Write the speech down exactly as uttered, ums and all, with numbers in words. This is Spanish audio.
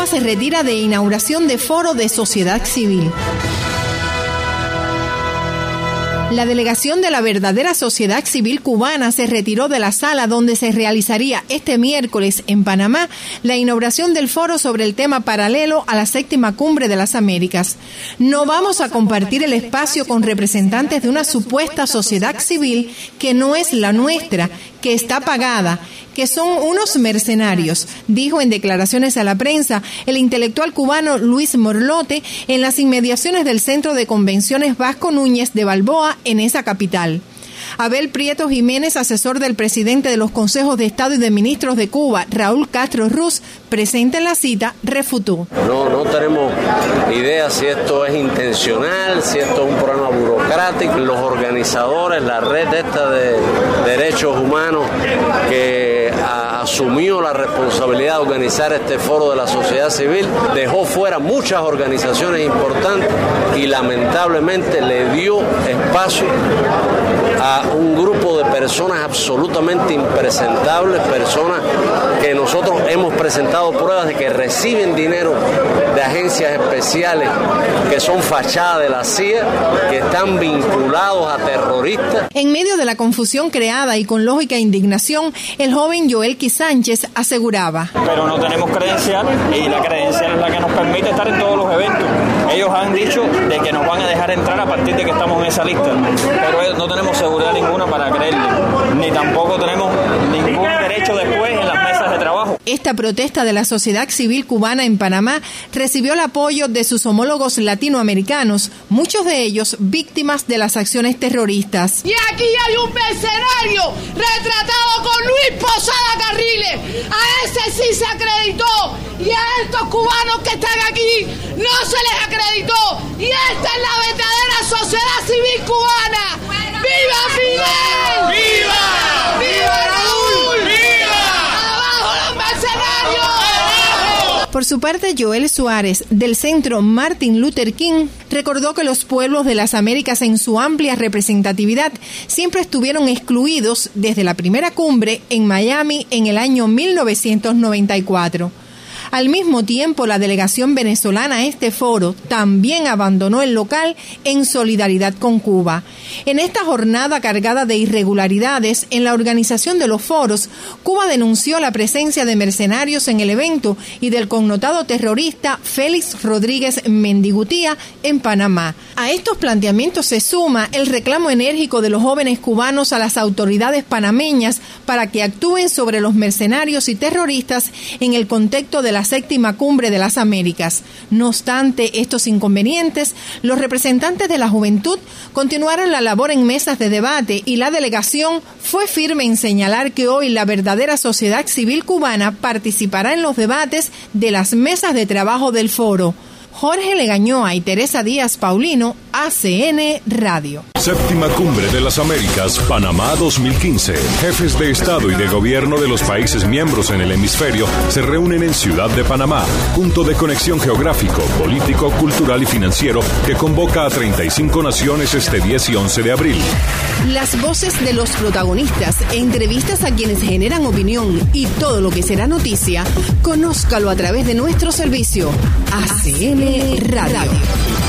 Cuba se retira de inauguración de foro de sociedad civil. La delegación de la verdadera sociedad civil cubana se retiró de la sala donde se realizaría este miércoles en Panamá la inauguración del foro sobre el tema paralelo a la séptima cumbre de las Américas. No vamos a compartir el espacio con representantes de una supuesta sociedad civil que no es la nuestra, que está pagada, que son unos mercenarios, dijo en declaraciones a la prensa el intelectual cubano Luis Morlote en las inmediaciones del Centro de Convenciones Vasco Núñez de Balboa en esa capital. Abel Prieto Jiménez, asesor del presidente de los Consejos de Estado y de Ministros de Cuba, Raúl Castro Ruz, presente en la cita, refutó. No, no tenemos idea si esto es intencional, si esto es un problema burocrático. Los organizadores, la red esta de derechos humanos que a, asumió la responsabilidad de organizar este foro de la sociedad civil, dejó fuera muchas organizaciones importantes y lamentablemente le dio espacio a un grupo de personas absolutamente impresentables, personas que nosotros hemos presentado pruebas de que reciben dinero de agencias especiales, que son fachadas de la C I A, que están vinculados a terroristas. En medio de la confusión creada y con lógica indignación, el joven Joel Qui Sánchez aseguraba. Pero no tenemos credencial y la credencial es la que nos permite estar en todos los eventos. Ellos han dicho de que nos van a dejar entrar a partir de que estamos en esa lista, pero no tenemos seguridad ninguna para creerle, ni tampoco tenemos ningún derecho después en las mesas de trabajo. Esta protesta de la sociedad civil cubana en Panamá recibió el apoyo de sus homólogos latinoamericanos, muchos de ellos víctimas de las acciones terroristas. Y aquí hay un mercenario retratado con Luis Posada Carriles. A ese sí se acreditó y a estos cubanos que están aquí no se les acreditó. Y esta es la verdadera sociedad civil cubana. ¡Viva Fidel! ¡Viva! ¡Viva Raúl! ¡Viva! ¡Abajo los mercenarios! Por su parte, Joel Suárez, del Centro Martin Luther King, recordó que los pueblos de las Américas en su amplia representatividad siempre estuvieron excluidos desde la primera cumbre en Miami en el año mil novecientos noventa y cuatro. Al mismo tiempo, la delegación venezolana a este foro también abandonó el local en solidaridad con Cuba. En esta jornada cargada de irregularidades en la organización de los foros, Cuba denunció la presencia de mercenarios en el evento y del connotado terrorista Félix Rodríguez Mendigutía en Panamá. A estos planteamientos se suma el reclamo enérgico de los jóvenes cubanos a las autoridades panameñas para que actúen sobre los mercenarios y terroristas en el contexto de la séptima cumbre de las Américas. No obstante estos inconvenientes, los representantes de la juventud continuaron la labor en mesas de debate y la delegación fue firme en señalar que hoy la verdadera sociedad civil cubana participará en los debates de las mesas de trabajo del foro. Jorge Legañoa y Teresa Díaz Paulino, A C N Radio. Séptima Cumbre de las Américas, Panamá dos mil quince. Jefes de Estado y de Gobierno de los países miembros en el hemisferio se reúnen en Ciudad de Panamá, punto de conexión geográfico, político, cultural y financiero que convoca a treinta y cinco naciones este diez y once de abril. Las voces de los protagonistas, entrevistas a quienes generan opinión y todo lo que será noticia, conózcalo a través de nuestro servicio A C N Radio.